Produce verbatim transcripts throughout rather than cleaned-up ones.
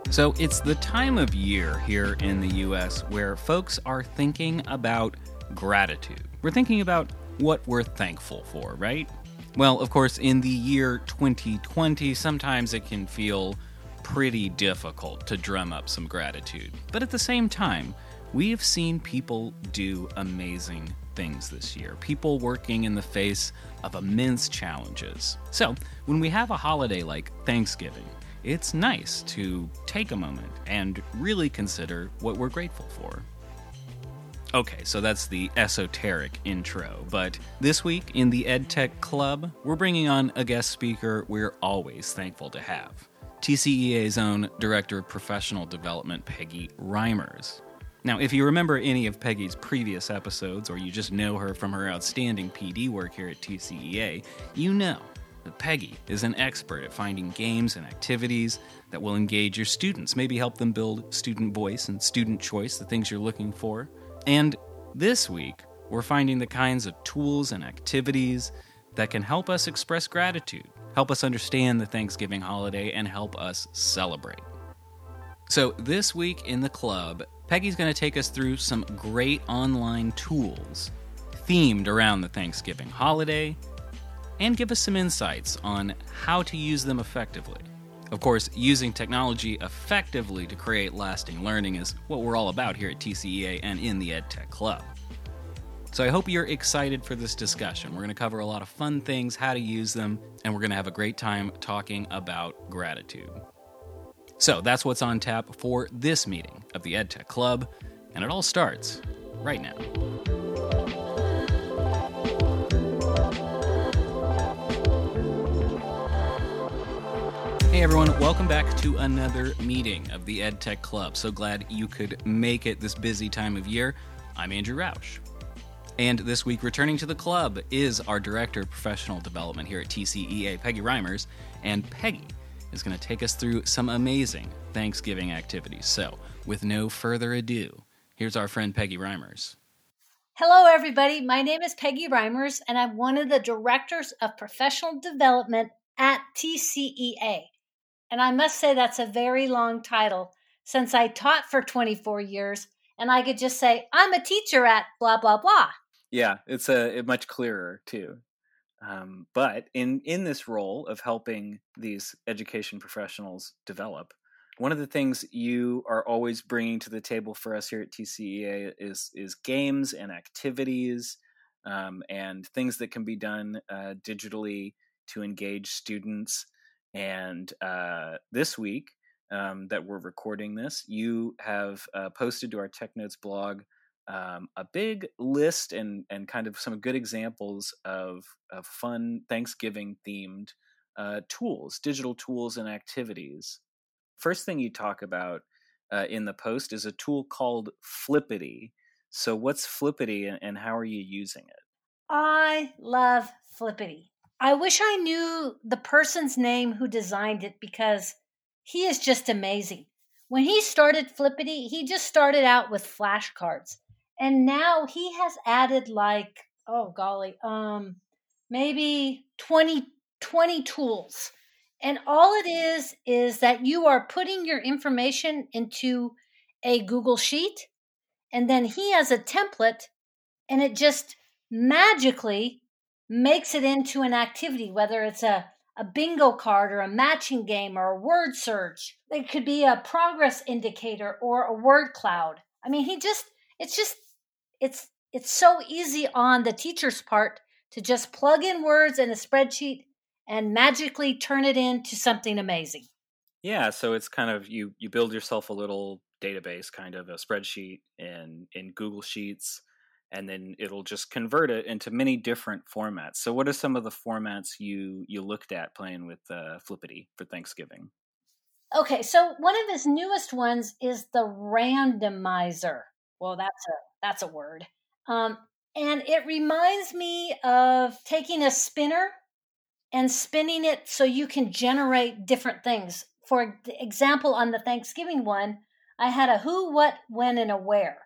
So it's the time of year here in the U S where folks are thinking about gratitude. We're thinking about what we're thankful for, right? Well, of course, in the year twenty twenty, sometimes it can feel pretty difficult to drum up some gratitude. But at the same time, we have seen people do amazing things this year. People working in the face of immense challenges. So, when we have a holiday like Thanksgiving, it's nice to take a moment and really consider what we're grateful for. Okay, so that's the esoteric intro, but this week in the EdTech Club, we're bringing on a guest speaker we're always thankful to have. T C E A's own Director of Professional Development, Peggy Reimers. Now, if you remember any of Peggy's previous episodes, or you just know her from her outstanding P D work here at T C E A, you know that Peggy is an expert at finding games and activities that will engage your students, maybe help them build student voice and student choice, the things you're looking for. And this week, we're finding the kinds of tools and activities that can help us express gratitude, help us understand the Thanksgiving holiday, and help us celebrate. So this week in the club, Peggy's going to take us through some great online tools themed around the Thanksgiving holiday and give us some insights on how to use them effectively. Of course, using technology effectively to create lasting learning is what we're all about here at T C E A and in the EdTech Club. So I hope you're excited for this discussion. We're going to cover a lot of fun things, how to use them, and we're going to have a great time talking about gratitude. So that's what's on tap for this meeting of the EdTech Club, and it all starts right now. Hey everyone, welcome back to another meeting of the EdTech Club. So glad you could make it this busy time of year. I'm Andrew Rausch. And this week, returning to the club is our Director of Professional Development here at T C E A, Peggy Reimers, and Peggy is going to take us through some amazing Thanksgiving activities. So, with no further ado, here's our friend Peggy Reimers. Hello, everybody. My name is Peggy Reimers, and I'm one of the Directors of Professional Development at T C E A. And I must say that's a very long title, since I taught for twenty-four years, and I could just say, I'm a teacher at blah, blah, blah. Yeah, it's a, a much clearer, too. Um, but in, in this role of helping these education professionals develop, one of the things you are always bringing to the table for us here at T C E A is, is games and activities um, and things that can be done uh, digitally to engage students. And uh, this week um, that we're recording this, you have uh, posted to our TechNotes blog Um, a big list and and kind of some good examples of, of fun Thanksgiving-themed uh, tools, digital tools and activities. First thing you talk about uh, in the post is a tool called Flippity. So what's Flippity and, and how are you using it? I love Flippity. I wish I knew the person's name who designed it because he is just amazing. When he started Flippity, he just started out with flashcards. And now he has added like, oh golly, um, maybe twenty, twenty tools. And all it is, is that you are putting your information into a Google Sheet, and then he has a template, and it just magically makes it into an activity, whether it's a, a bingo card or a matching game or a word search. It could be a progress indicator or a word cloud. I mean, he just, it's just, It's it's so easy on the teacher's part to just plug in words in a spreadsheet and magically turn it into something amazing. Yeah, so it's kind of you you build yourself a little database, kind of a spreadsheet in in Google Sheets, and then it'll just convert it into many different formats. So what are some of the formats you you looked at playing with uh, Flippity for Thanksgiving? Okay, so one of his newest ones is the randomizer. Well, that's a that's a word. Um, and it reminds me of taking a spinner and spinning it so you can generate different things. For example, on the Thanksgiving one, I had a who, what, when, and a where.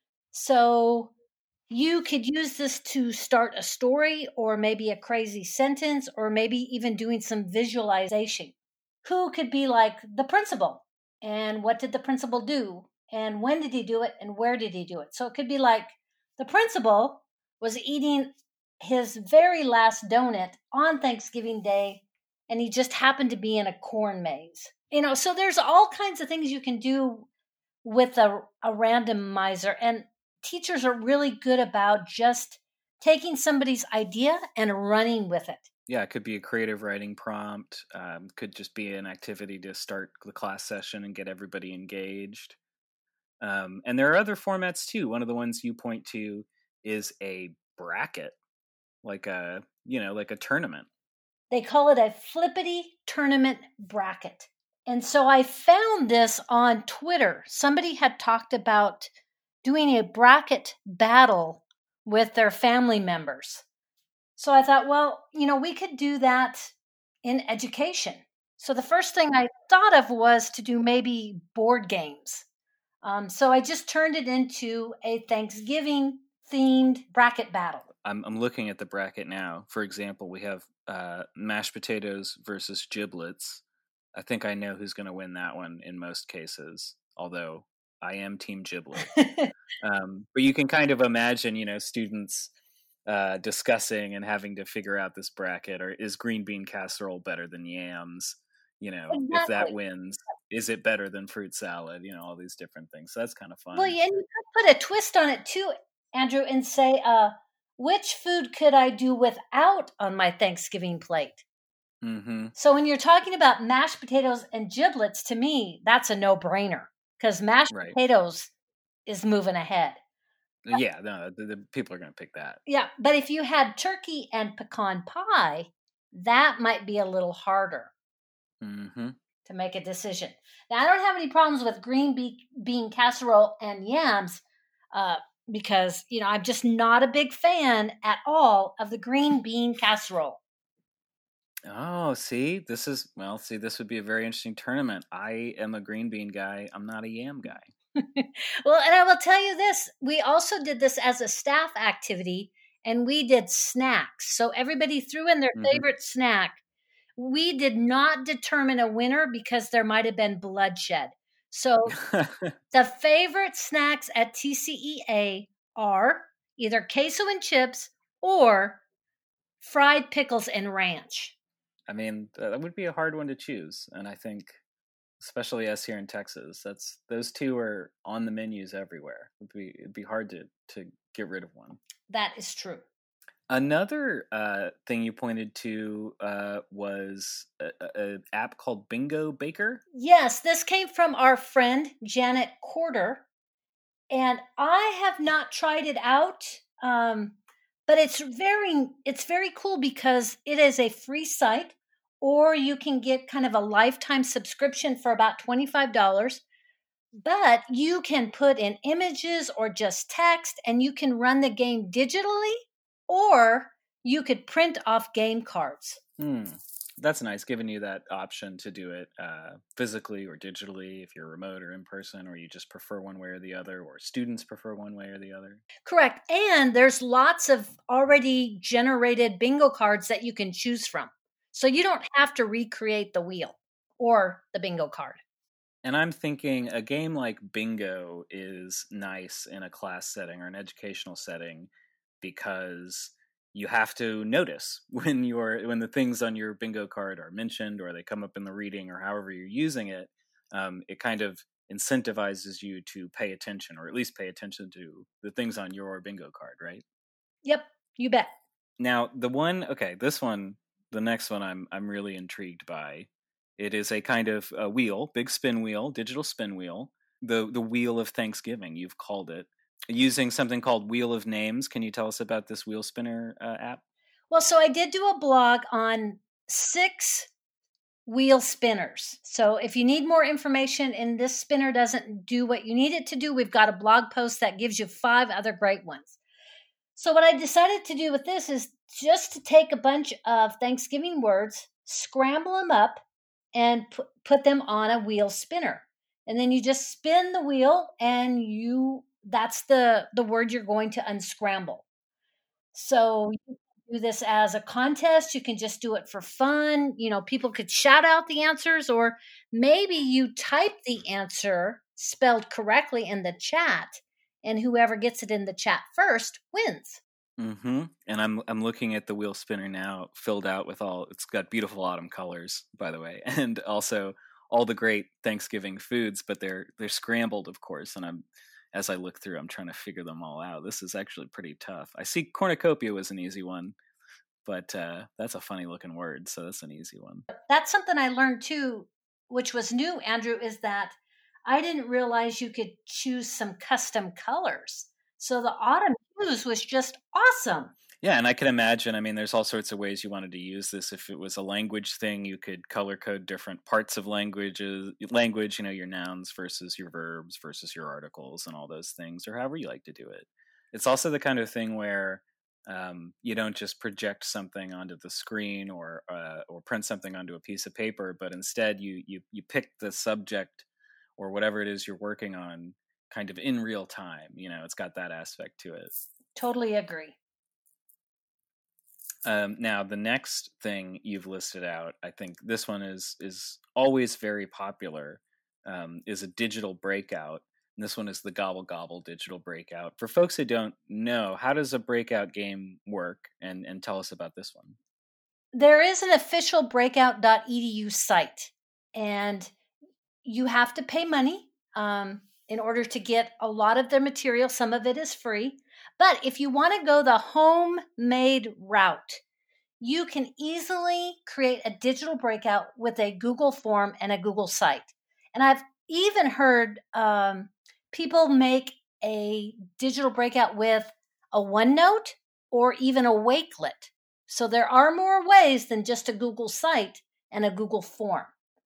So you could use this to start a story or maybe a crazy sentence or maybe even doing some visualization. Who could be like the principal? and what did the principal do, and when did he do it, and where did he do it. So it could be like the principal was eating his very last donut on Thanksgiving Day, and he just happened to be in a corn maze. You know, so there's all kinds of things you can do with a, a randomizer, and teachers are really good about just taking somebody's idea and running with it. Yeah, it could be a creative writing prompt. Um, could just be an activity to start the class session and get everybody engaged. Um, and there are other formats too. One of the ones you point to is a bracket, like a you know like a tournament. They call it a Flippity tournament bracket. And so I found this on Twitter. Somebody had talked about doing a bracket battle with their family members. So I thought, well, you know, we could do that in education. So the first thing I thought of was to do maybe board games. Um, so I just turned it into a Thanksgiving themed bracket battle. I'm, I'm looking at the bracket now. For example, we have uh, mashed potatoes versus giblets. I think I know who's going to win that one in most cases, although I am team giblet. um, but you can kind of imagine, you know, students uh, discussing and having to figure out this bracket, or is green bean casserole better than yams? You know, exactly. If that wins, is it better than fruit salad? You know, all these different things. So that's kind of fun. Well, yeah, and you could put a twist on it too, Andrew, and say, uh, which food could I do without on my Thanksgiving plate? Mm-hmm. So when you're talking about mashed potatoes and giblets, to me, that's a no-brainer, because mashed right. potatoes is moving ahead. Yeah, no, the, the people are going to pick that. Yeah, but if you had turkey and pecan pie, that might be a little harder mm-hmm. to make a decision. Now, I don't have any problems with green be- bean casserole and yams uh, because, you know, I'm just not a big fan at all of the green bean casserole. Oh, see, this is, well, see, this would be a very interesting tournament. I am a green bean guy. I'm not a yam guy. Well, and I will tell you this, we also did this as a staff activity, and we did snacks. So everybody threw in their mm-hmm. favorite snack. We did not determine a winner because there might have been bloodshed. So the favorite snacks at T C E A are either queso and chips or fried pickles and ranch. I mean, that would be a hard one to choose. And I think, especially us here in Texas, that's those two are on the menus everywhere. It'd be, it'd be hard to, to get rid of one. That is true. Another uh, thing you pointed to uh, was an app called Bingo Baker. Yes, this came from our friend Janet Corder, and I have not tried it out, um, but it's very it's very cool because it is a free site, or you can get kind of a lifetime subscription for about twenty-five dollars. But you can put in images or just text, and you can run the game digitally, or you could print off game cards. Hmm. That's nice, giving you that option to do it uh, physically or digitally if you're remote or in person, or you just prefer one way or the other, or students prefer one way or the other. Correct. And there's lots of already generated bingo cards that you can choose from. So you don't have to recreate the wheel or the bingo card. And I'm thinking a game like Bingo is nice in a class setting or an educational setting because you have to notice when you're when the things on your bingo card are mentioned or they come up in the reading or however you're using it. Um, it kind of incentivizes you to pay attention, or at least pay attention to the things on your bingo card, right? Yep, you bet. Now, the one, okay, this one, the next one I'm I'm really intrigued by. It is a kind of a wheel, big spin wheel, digital spin wheel, the the wheel of Thanksgiving, you've called it, using something called Wheel of Names. Can you tell us about this wheel spinner uh, app? Well, so I did do a blog on six wheel spinners. So if you need more information and this spinner doesn't do what you need it to do, we've got a blog post that gives you five other great ones. So what I decided to do with this is just to take a bunch of Thanksgiving words, scramble them up, and put, put them on a wheel spinner. And then you just spin the wheel and you that's the, the word you're going to unscramble. So do this as a contest. You can just do it for fun. You know, people could shout out the answers, or maybe you type the answer spelled correctly in the chat, and whoever gets it in the chat first wins. Mm-hmm. And I'm I'm looking at the wheel spinner now, filled out with all. It's got beautiful autumn colors, by the way, and also all the great Thanksgiving foods. But they're they're scrambled, of course. And I'm as I look through, I'm trying to figure them all out. This is actually pretty tough. I see cornucopia was an easy one, but uh, that's a funny looking word, so that's an easy one. That's something I learned too, which was new, Andrew, is that I didn't realize you could choose some custom colors. So the autumn hues was just awesome. Yeah, and I can imagine, I mean, there's all sorts of ways you wanted to use this. If it was a language thing, you could color code different parts of languages, language, you know, your nouns versus your verbs versus your articles and all those things, or however you like to do it. It's also the kind of thing where um, you don't just project something onto the screen or uh, or print something onto a piece of paper, but instead you you you pick the subject or whatever it is you're working on kind of in real time. You know, it's got that aspect to it. Totally agree. Um, now, the next thing you've listed out, I think this one is is always very popular, um, is a digital breakout. And this one is the Gobble Gobble digital breakout. For folks who don't know, how does a breakout game work? And, and tell us about this one. There is an official breakout dot e d u site, and you have to pay money um, in order to get a lot of their material. Some of it is free. But if you want to go the homemade route, you can easily create a digital breakout with a Google form and a Google site. And I've even heard um, people make a digital breakout with a OneNote or even a Wakelet. So there are more ways than just a Google site and a Google form.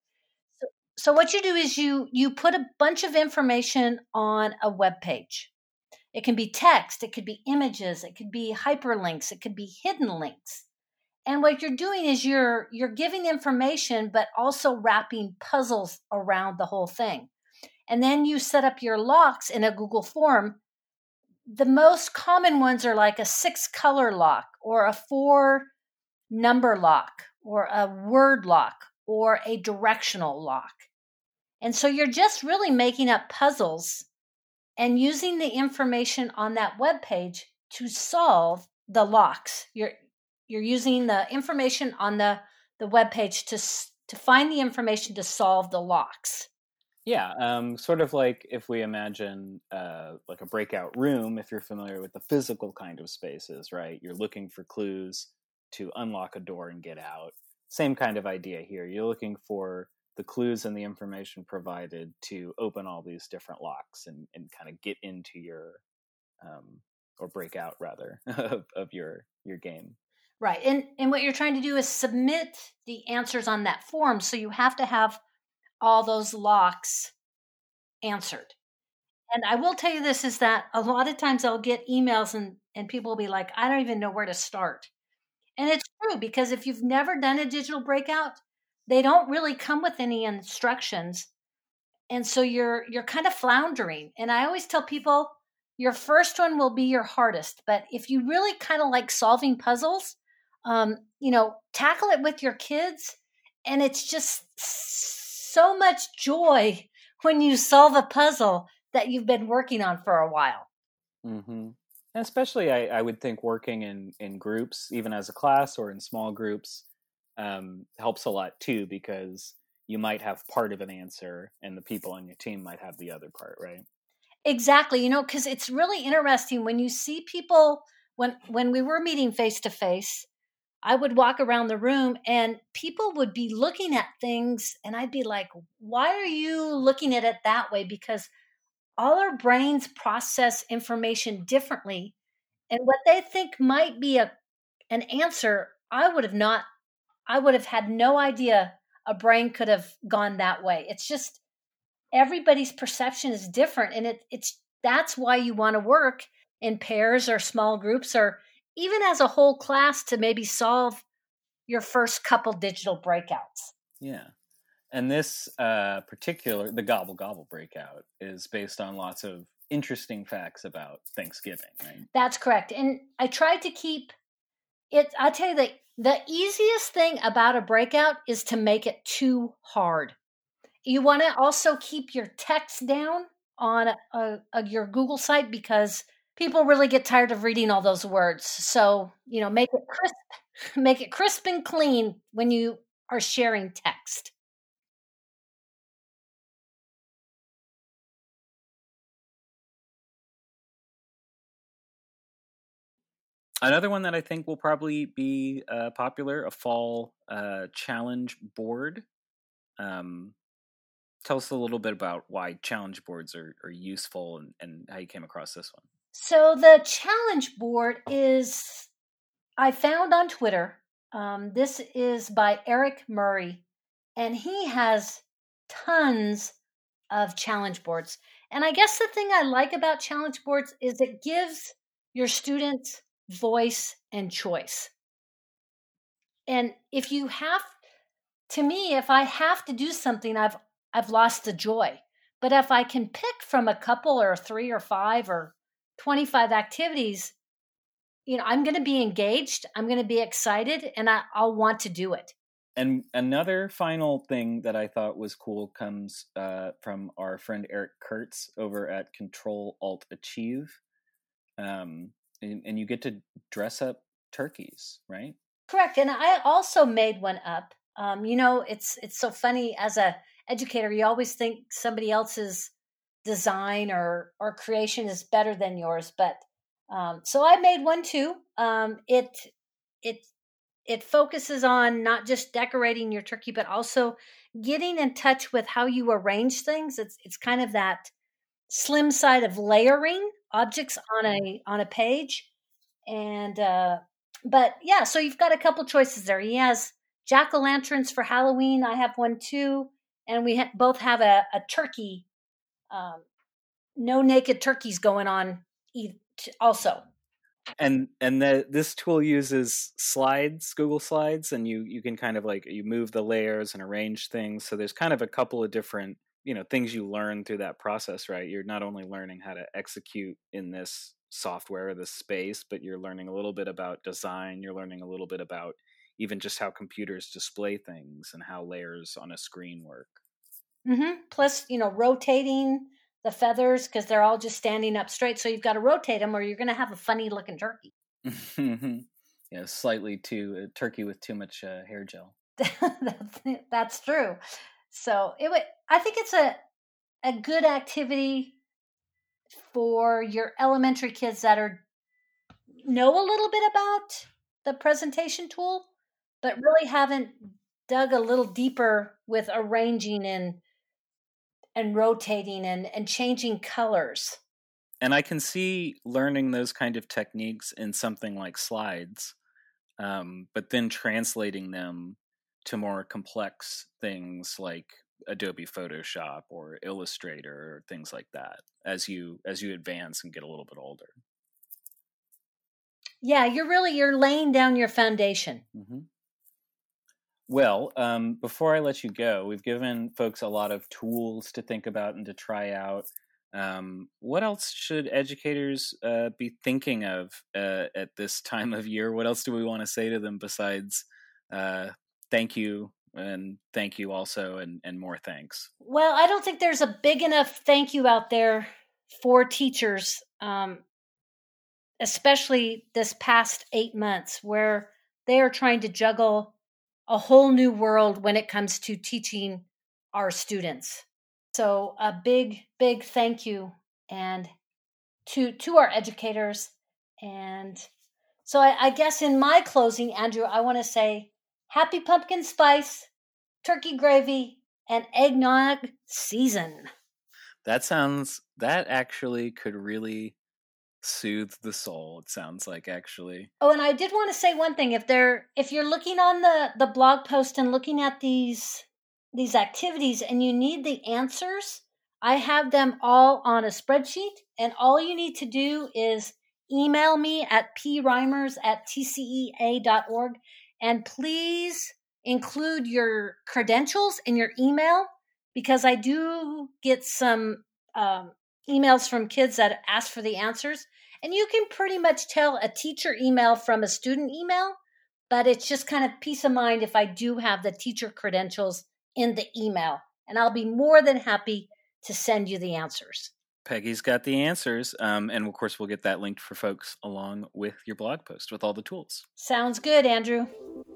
So, so what you do is you you put a bunch of information on a web page. It can be text, it could be images, it could be hyperlinks, it could be hidden links. And what you're doing is you're you're giving information, but also wrapping puzzles around the whole thing. And then you set up your locks in a Google form. The most common ones are like a six color lock or a four number lock or a word lock or a directional lock. And so you're just really making up puzzles and using the information on that web page to solve the locks. You're you're using the information on the, the web page to to find the information to solve the locks. Yeah, um, sort of like if we imagine uh, like a breakout room, if you're familiar with the physical kind of spaces, right? You're looking for clues to unlock a door and get out. Same kind of idea here. You're looking for the clues and the information provided to open all these different locks and, and kind of get into your, um, or break out rather, of, of your your game. Right. And, and what you're trying to do is submit the answers on that form. So you have to have all those locks answered. And I will tell you this is that a lot of times I'll get emails and, and people will be like, I don't even know where to start. And it's true, because if you've never done a digital breakout, they don't really come with any instructions. And so you're you're kind of floundering. And I always tell people your first one will be your hardest. But if you really kind of like solving puzzles, um, you know, tackle it with your kids. And it's just so much joy when you solve a puzzle that you've been working on for a while. Mm-hmm. And especially, I, I would think working in, in groups, even as a class or in small groups, um, helps a lot too, because you might have part of an answer and the people on your team might have the other part, right? Exactly. You know, because it's really interesting when you see people, when, when we were meeting face to face, I would walk around the room and people would be looking at things and I'd be like, why are you looking at it that way? Because all our brains process information differently. And what they think might be a an answer, I would have not, I would have had no idea a brain could have gone that way. It's just everybody's perception is different. And it, it's that's why you want to work in pairs or small groups or even as a whole class to maybe solve your first couple digital breakouts. Yeah. And this uh, particular, the Gobble Gobble breakout, is based on lots of interesting facts about Thanksgiving, right? That's correct. And I tried to keep It, I tell you, the, the easiest thing about a breakout is to make it too hard. You want to also keep your text down on a, a, your Google site because people really get tired of reading all those words. So, you know, make it crisp, make it crisp and clean when you are sharing text. Another one that I think will probably be uh, popular, a fall uh, challenge board. Um, tell us a little bit about why challenge boards are, are useful and, and how you came across this one. So the challenge board is, I found on Twitter. Um, this is by Eric Murray, and he has tons of challenge boards. And I guess the thing I like about challenge boards is it gives your students voice and choice. And if you have, to me, if I have to do something, I've I've lost the joy. But if I can pick from a couple or three or five or twenty-five activities, you know, I'm going to be engaged, I'm going to be excited, and I, I'll want to do it. And another final thing that I thought was cool comes uh, from our friend Eric Kurtz over at Control Alt Achieve. Um, and, and you get to dress up turkeys, right? Correct. And I also made one up. Um, you know, it's it's so funny as a educator, you always think somebody else's design or or creation is better than yours. But um, so I made one too. Um, it it it focuses on not just decorating your turkey, but also getting in touch with how you arrange things. It's it's kind of that slim side of layering objects on a on a page. And uh, but yeah, so you've got a couple choices there. He has jack-o'-lanterns for Halloween. I have one too, and we ha- both have a, a turkey. Um, no naked turkeys going on also. And and the, this tool uses slides, Google Slides, and you you can kind of like you move the layers and arrange things. So there's kind of a couple of different, you know, things you learn through that process, right? You're not only learning how to execute in this software or this space, but you're learning a little bit about design. You're learning a little bit about even just how computers display things and how layers on a screen work. Mm-hmm. Plus, you know, rotating the feathers because they're all just standing up straight. So you've got to rotate them or you're going to have a funny looking turkey. Yeah, slightly too, a turkey with too much uh, hair gel. that's, that's true. So it would, I think it's a, a good activity for your elementary kids that are know a little bit about the presentation tool, but really haven't dug a little deeper with arranging and and rotating and, and changing colors. And I can see learning those kind of techniques in something like slides, um, but then translating them to more complex things like Adobe Photoshop or Illustrator or things like that as you as you advance and get a little bit older. Yeah, you're really you're laying down your foundation. Mm-hmm. Well, um, before I let you go, we've given folks a lot of tools to think about and to try out. Um, what else should educators uh, be thinking of uh, at this time of year? What else do we want to say to them besides uh, thank you and thank you also and, and more thanks? Well, I don't think there's a big enough thank you out there for teachers, um, especially this past eight months where they are trying to juggle a whole new world when it comes to teaching our students. So a big, big thank you and to to our educators. And so I, I guess in my closing, Andrew, I want to say happy pumpkin spice, turkey gravy, and eggnog season. That sounds, that actually could really soothe the soul, it sounds like, actually. Oh, and I did want to say one thing. If they're if you're looking on the, the blog post and looking at these these activities and you need the answers, I have them all on a spreadsheet, and all you need to do is email me at p-reimers at t c e a dot org, and please include your credentials in your email because I do get some um, emails from kids that ask for the answers. And you can pretty much tell a teacher email from a student email but it's just kind of peace of mind if I do have the teacher credentials in the email. And I'll be more than happy to send you the answers. Peggy's got the answers. Um, and of course, we'll get that linked for folks along with your blog post with all the tools. Sounds good, Andrew.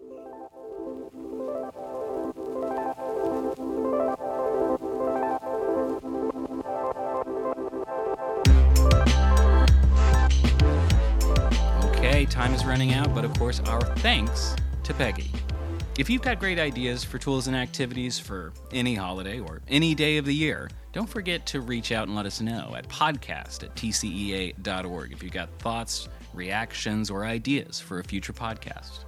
Okay, time is running out, but of course, our thanks to Peggy. If you've got great ideas for tools and activities for any holiday or any day of the year, don't forget to reach out and let us know at podcast at t c e a dot org if you've got thoughts, reactions, or ideas for a future podcast.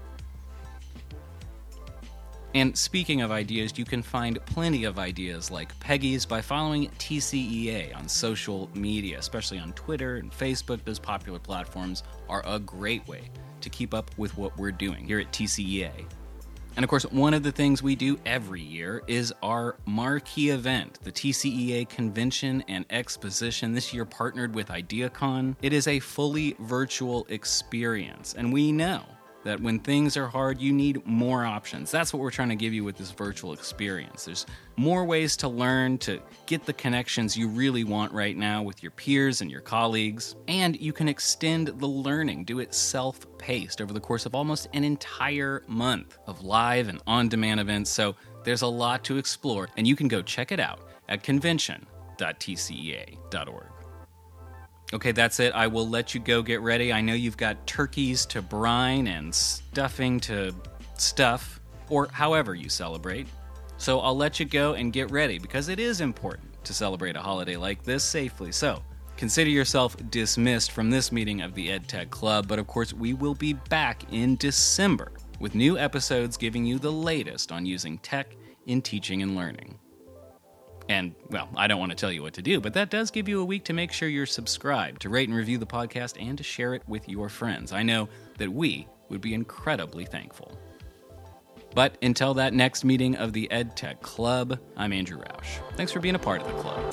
And speaking of ideas, you can find plenty of ideas like Peggy's by following T C E A on social media, especially on Twitter and Facebook. Those popular platforms are a great way to keep up with what we're doing here at T C E A. And of course, one of the things we do every year is our marquee event, the T C E A Convention and Exposition, this year partnered with IdeaCon. It is a fully virtual experience, and we know that when things are hard, you need more options. That's what we're trying to give you with this virtual experience. There's more ways to learn, to get the connections you really want right now with your peers and your colleagues. And you can extend the learning, do it self-paced over the course of almost an entire month of live and on-demand events. So there's a lot to explore, and you can go check it out at convention dot t c e a dot org. Okay, that's it. I will let you go get ready. I know you've got turkeys to brine and stuffing to stuff, or however you celebrate. So I'll let you go and get ready because it is important to celebrate a holiday like this safely. So consider yourself dismissed from this meeting of the EdTech Club, but of course we will be back in December with new episodes giving you the latest on using tech in teaching and learning. And, well, I don't want to tell you what to do, but that does give you a week to make sure you're subscribed, to rate and review the podcast, and to share it with your friends. I know that we would be incredibly thankful. But until that next meeting of the EdTech Club, I'm Andrew Roush. Thanks for being a part of the club.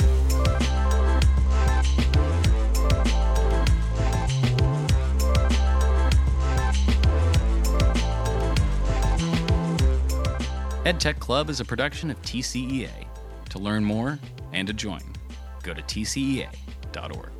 EdTech Club is a production of T C E A. To learn more and to join, go to t c e a dot org.